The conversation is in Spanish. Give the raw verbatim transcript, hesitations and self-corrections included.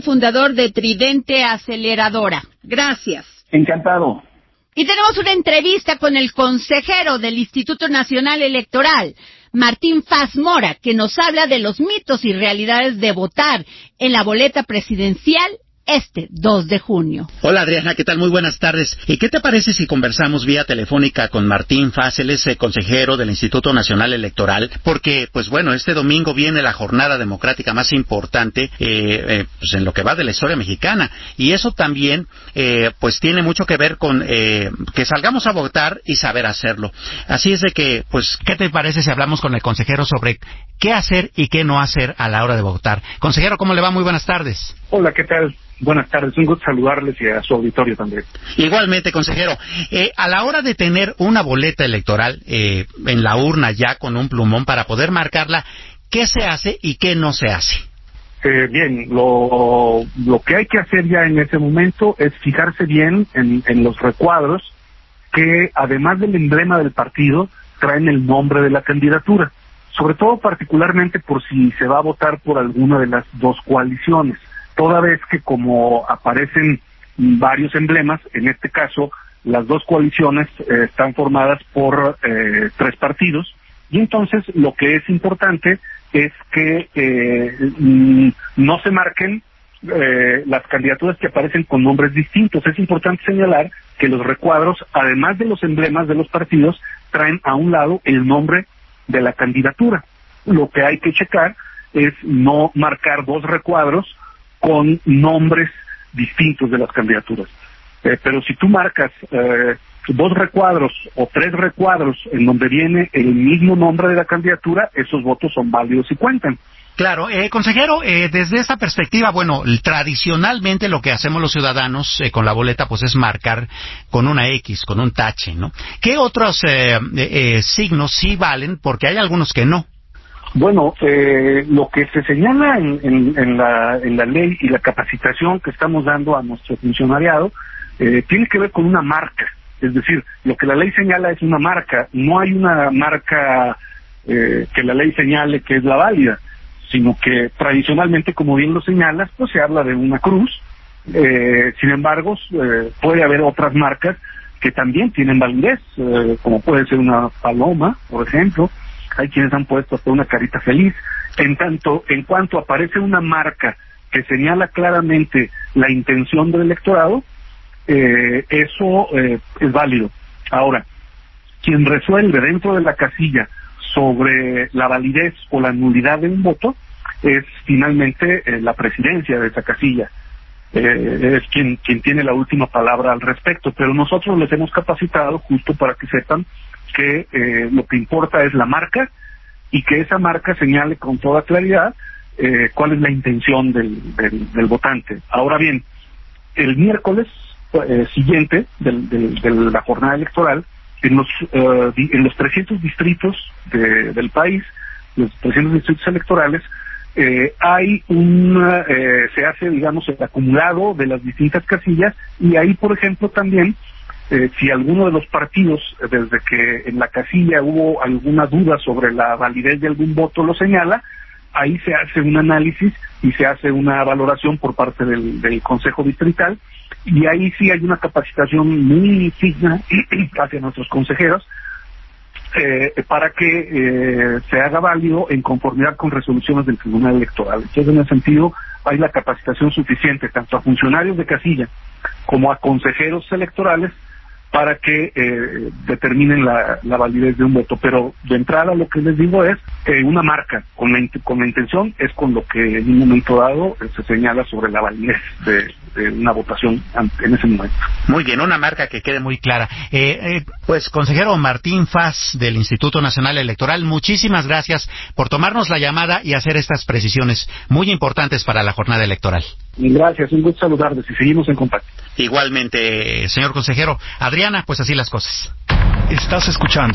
fundador de Tridente Aceleradora. Gracias. Encantado. Y tenemos una entrevista con el consejero del Instituto Nacional Electoral, Martín Faz Mora, que nos habla de los mitos y realidades de votar en la boleta presidencial este dos de junio. Hola Adriana, ¿qué tal? Muy buenas tardes. ¿Y qué te parece si conversamos vía telefónica con Martín Faz, él es eh, consejero del Instituto Nacional Electoral? Porque, pues bueno, este domingo viene la jornada democrática más importante eh, eh, pues en lo que va de la historia mexicana. Y eso también, eh, pues tiene mucho que ver con eh, que salgamos a votar y saber hacerlo. Así es de que, pues, ¿qué te parece si hablamos con el consejero sobre qué hacer y qué no hacer a la hora de votar? Consejero, ¿cómo le va? Muy buenas tardes. Hola, ¿qué tal? Buenas tardes, un gusto saludarles y a su auditorio también. Igualmente, consejero. Eh, a la hora de tener una boleta electoral eh, en la urna ya con un plumón para poder marcarla, ¿qué se hace y qué no se hace? Eh, bien, lo, lo que hay que hacer ya en ese momento es fijarse bien en, en los recuadros que, además del emblema del partido, traen el nombre de la candidatura. Sobre todo, particularmente, por si se va a votar por alguna de las dos coaliciones. Toda vez que, como aparecen varios emblemas, en este caso las dos coaliciones eh, están formadas por eh, tres partidos, y entonces lo que es importante es que eh, no se marquen eh, las candidaturas que aparecen con nombres distintos. Es importante señalar que los recuadros, además de los emblemas de los partidos, traen a un lado el nombre de la candidatura. Lo que hay que checar es no marcar dos recuadros con nombres distintos de las candidaturas. Eh, pero si tú marcas eh, dos recuadros o tres recuadros en donde viene el mismo nombre de la candidatura, esos votos son válidos y cuentan. Claro, eh, consejero, eh, desde esa perspectiva, bueno, tradicionalmente lo que hacemos los ciudadanos eh, con la boleta, pues es marcar con una X, con un tache, ¿no? ¿Qué otros eh, eh, signos sí valen? Porque hay algunos que no. Bueno, eh, lo que se señala en, en, en, la, en la ley y la capacitación que estamos dando a nuestro funcionariado eh, tiene que ver con una marca. Es decir, lo que la ley señala es una marca. No hay una marca eh, que la ley señale que es la válida, sino que tradicionalmente, como bien lo señalas, pues se habla de una cruz. Eh, sin embargo, eh, puede haber otras marcas que también tienen validez, eh, como puede ser una paloma, por ejemplo. Hay quienes han puesto hasta una carita feliz. En tanto, en cuanto aparece una marca que señala claramente la intención del electorado, eh, eso eh, es válido. Ahora, quien resuelve dentro de la casilla sobre la validez o la nulidad de un voto es finalmente eh, la presidencia de esa casilla. Eh, es quien, quien tiene la última palabra al respecto, pero nosotros les hemos capacitado justo para que sepan que eh, lo que importa es la marca y que esa marca señale con toda claridad eh, cuál es la intención del, del, del votante. Ahora bien, el miércoles eh, siguiente del, del, de la jornada electoral, en los uh, di, en los trescientos distritos de, del país, los trescientos distritos electorales, eh, hay un eh, se hace, digamos, el acumulado de las distintas casillas, y ahí, por ejemplo, también Eh, si alguno de los partidos, desde que en la casilla hubo alguna duda sobre la validez de algún voto, lo señala, ahí se hace un análisis y se hace una valoración por parte del, del Consejo Distrital, y ahí sí hay una capacitación muy fina hacia nuestros consejeros eh, para que eh, se haga válido en conformidad con resoluciones del Tribunal Electoral. Entonces, en ese sentido, hay la capacitación suficiente tanto a funcionarios de casilla como a consejeros electorales para que eh, determinen la, la validez de un voto. Pero de entrada lo que les digo es eh, una marca con la, con la intención es con lo que en un momento dado eh, se señala sobre la validez de, de una votación en ese momento. Muy bien, una marca que quede muy clara. Eh, eh, pues, consejero Martín Faz del Instituto Nacional Electoral, muchísimas gracias por tomarnos la llamada y hacer estas precisiones muy importantes para la jornada electoral. Gracias, un gusto saludarles y seguimos en contacto. Igualmente, señor consejero. Adriana, pues así las cosas. Estás escuchando